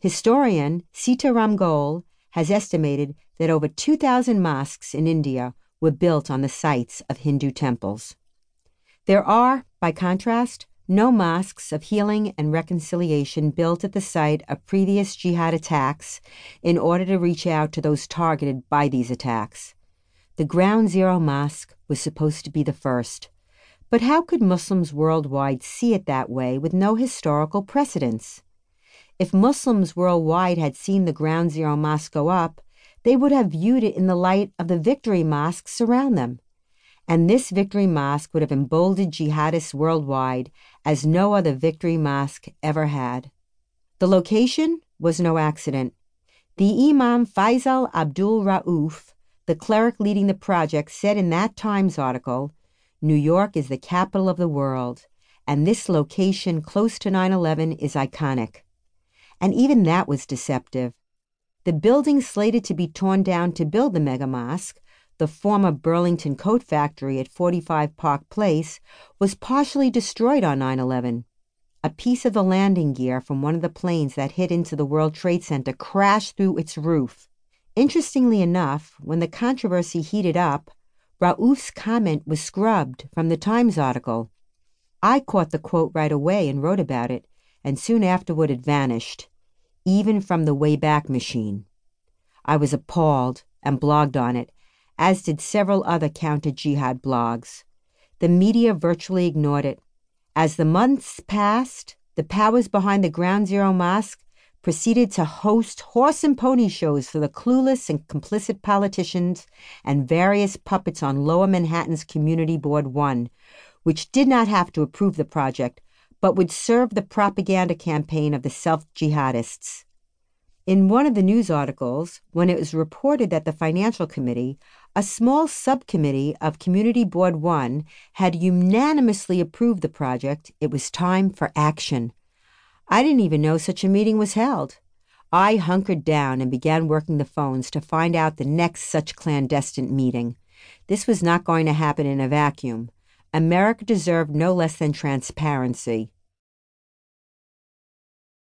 Historian Sitaram Goel has estimated that over 2,000 mosques in India were built on the sites of Hindu temples. There are, by contrast, no mosques of healing and reconciliation built at the site of previous jihad attacks in order to reach out to those targeted by these attacks. The Ground Zero Mosque was supposed to be the first. But how could Muslims worldwide see it that way with no historical precedents? If Muslims worldwide had seen the Ground Zero Mosque go up, they would have viewed it in the light of the victory mosques around them. And this victory mosque would have emboldened jihadists worldwide as no other victory mosque ever had. The location was no accident. The Imam Faisal Abdul Rauf, the cleric leading the project, said in that Times article, "New York is the capital of the world, and this location close to 9/11 is iconic." And even that was deceptive. The building slated to be torn down to build the mega mosque, the former Burlington Coat Factory at 45 Park Place, was partially destroyed on 9/11. A piece of the landing gear from one of the planes that hit into the World Trade Center crashed through its roof. Interestingly enough, when the controversy heated up, Raouf's comment was scrubbed from the Times article. I caught the quote right away and wrote about it, and soon afterward it vanished, even from the Wayback Machine. I was appalled and blogged on it, as did several other counter-jihad blogs. The media virtually ignored it. As the months passed, the powers behind the Ground Zero Mosque proceeded to host horse and pony shows for the clueless and complicit politicians and various puppets on Lower Manhattan's Community Board 1, which did not have to approve the project, but would serve the propaganda campaign of the self-jihadists. In one of the news articles, when it was reported that the Financial Committee, a small subcommittee of Community Board 1, had unanimously approved the project, it was time for action. I didn't even know such a meeting was held. I hunkered down and began working the phones to find out the next such clandestine meeting. This was not going to happen in a vacuum. America deserved no less than transparency.